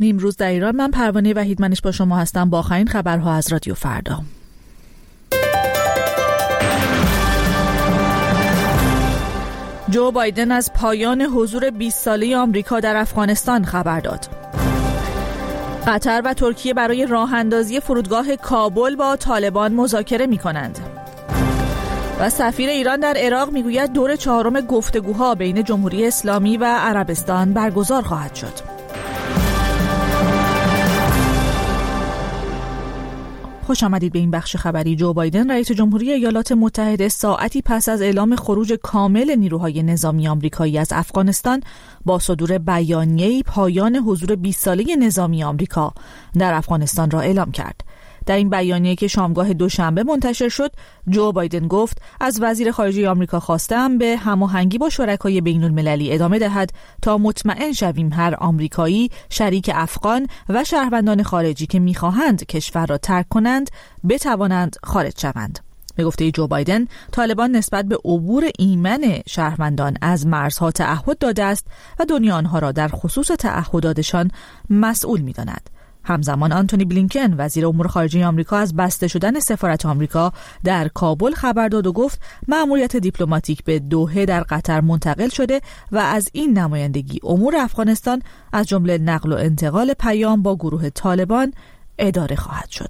نیمروز در ایران. من پروانه وحیدمنش با شما هستم با آخرین خبرها از رادیو فردا. جو بایدن از پایان حضور 20 ساله آمریکا در افغانستان خبر داد. قطر و ترکیه برای راه اندازی فرودگاه کابل با طالبان مذاکره می‌کنند. و سفیر ایران در عراق میگوید دور 4 گفتگوها بین جمهوری اسلامی و عربستان برگزار خواهد شد. خوش آمدید به این بخش خبری. جو بایدن رئیس جمهوری ایالات متحده ساعتی پس از اعلام خروج کامل نیروهای نظامی آمریکایی از افغانستان با صدور بیانیه‌ای پایان حضور 20 ساله نظامی آمریکا در افغانستان را اعلام کرد. در این بیانیه که شامگاه دوشنبه منتشر شد، جو بایدن گفت از وزیر خارجه آمریکا خواستم به هماهنگی با شرکای بین‌المللی ادامه دهد تا مطمئن شویم هر آمریکایی، شریک افغان و شهروندان خارجی که می‌خواهند کشور را ترک کنند بتوانند خارج شوند. به گفته جو بایدن، طالبان نسبت به عبور ایمن شهروندان از مرزها تعهد داده است و دنیا آنها را در خصوص تعهداتشان مسئول می‌داند. همزمان آنتونی بلینکن وزیر امور خارجه آمریکا از بسته شدن سفارت آمریکا در کابل خبر داد و گفت مأموریت دیپلماتیک به دوحه در قطر منتقل شده و از این نمایندگی امور افغانستان از جمله نقل و انتقال پیام با گروه طالبان اداره خواهد شد.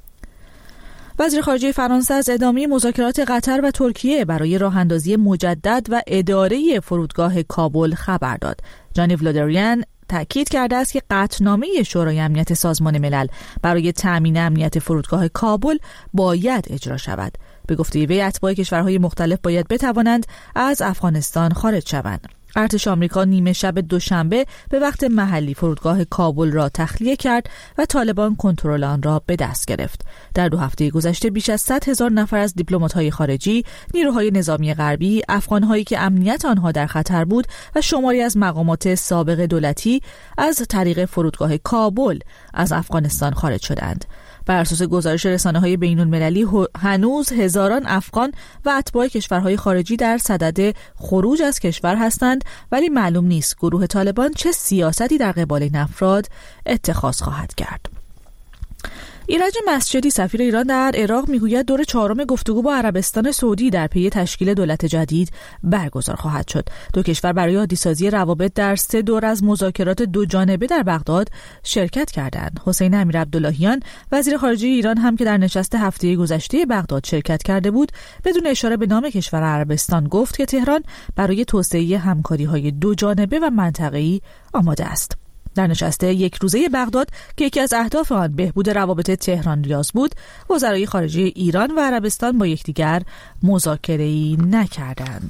وزیر خارجه فرانسه از ادامه مذاکرات قطر و ترکیه برای راه اندازی مجدد و اداره فرودگاه کابل خبر داد. ژان-یو له دریان تأکید کرده است که قطعنامه شورای امنیت سازمان ملل برای تأمین امنیت فرودگاه کابل باید اجرا شود. به گفته وی اتباع کشورهای مختلف باید بتوانند از افغانستان خارج شوند. ارتش آمریکا نیمه شب دوشنبه به وقت محلی فرودگاه کابل را تخلیه کرد و طالبان کنترل آن را به دست گرفت. در 2 هفته گذشته بیش از 100,000 نفر از دیپلمات‌های خارجی، نیروهای نظامی غربی، افغان‌هایی که امنیت آنها در خطر بود و شماری از مقامات سابق دولتی از طریق فرودگاه کابل از افغانستان خارج شدند. بر اساس گزارش رسانه‌های بین‌المللی هنوز هزاران افغان و اتباع کشورهای خارجی در صدد خروج از کشور هستند، ولی معلوم نیست گروه طالبان چه سیاستی در قبال این افراد اتخاذ خواهد کرد. ایرج مسجدی سفیر ایران در عراق میگوید دور 4 گفتگو با عربستان سعودی در پی تشکیل دولت جدید برگزار خواهد شد. 2 کشور برای عادی‌سازی روابط در 3 دور از مذاکرات 2 جانبه در بغداد شرکت کردند. حسین امیرعبداللهیان وزیر خارجه ایران هم که در نشست هفته گذشته بغداد شرکت کرده بود، بدون اشاره به نام کشور عربستان گفت که تهران برای توسعه همکاری‌های 2 جانبه و منطقه‌ای آماده است. در نشست 1 روزه بغداد که یکی از اهداف آن بهبود روابط تهران ریاض بود، وزرای خارجه ایران و عربستان با یکدیگر مذاکره‌ای نکردند.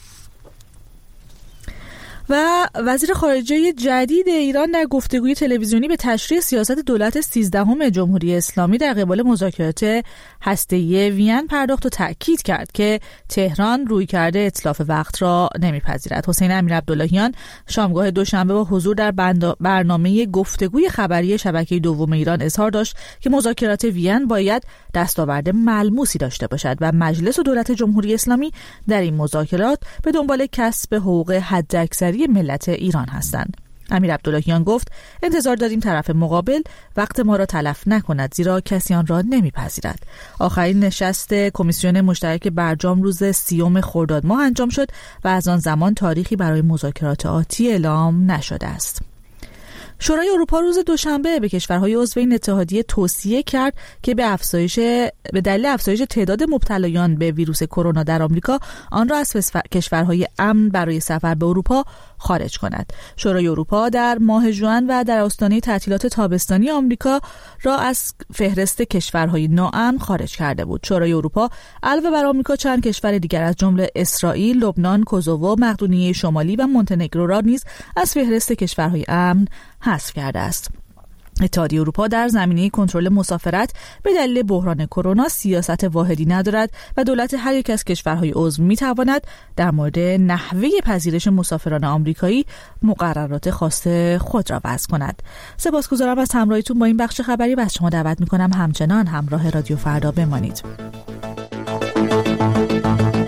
و وزیر خارجه جدید ایران در گفتگوی تلویزیونی به تشریح سیاست دولت 13 جمهوری اسلامی در قبال مذاکرات هسته‌ای وین پرداخت و تأکید کرد که تهران رویکرد اتلاف وقت را نمیپذیرد. حسین امیرعبداللهیان شامگاه دوشنبه با حضور در برنامه گفتگوی خبری شبکه دوم ایران اظهار داشت که مذاکرات وین باید دستاورد ملموسی داشته باشد و مجلس و دولت جمهوری اسلامی در این مذاکرات به دنبال کسب حقوق حداکثری ملت ایران هستند. امیرعبداللهیان گفت انتظار داریم طرف مقابل وقت ما را تلف نکند، زیرا کسی آن را نمیپذیرد. آخرین نشست کمیسیون مشترک برجام روز 30 خرداد ماه انجام شد و از آن زمان تاریخی برای مذاکرات آتی اعلام نشده است. شورای اروپا روز دوشنبه به کشورهای عضو این اتحادیه توصیه کرد که به دلیل افزایش تعداد مبتلایان به ویروس کرونا در آمریکا آن را از کشورهای امن برای سفر به اروپا خارج کند. شورای اروپا در ماه ژوئن و در آستانه تعطیلات تابستانی آمریکا را از فهرست کشورهای ناامن خارج کرده بود. شورای اروپا علاوه بر آمریکا چند کشور دیگر از جمله اسرائیل، لبنان، کوزوو، مقدونیه شمالی و مونتنگرو را نیز از فهرست کشورهای امن حذف کرده است. اتحادیه اروپا در زمینه کنترل مسافرت به دلیل بحران کرونا سیاست واحدی ندارد و دولت هر یک از کشورهای عضو می‌تواند در مورد نحوه پذیرش مسافران آمریکایی مقررات خاص خود را وضع کند. سپاسگزارم از همراهیتون با این بخش خبری و از شما دعوت می‌کنم همچنان همراه رادیو فردا بمانید.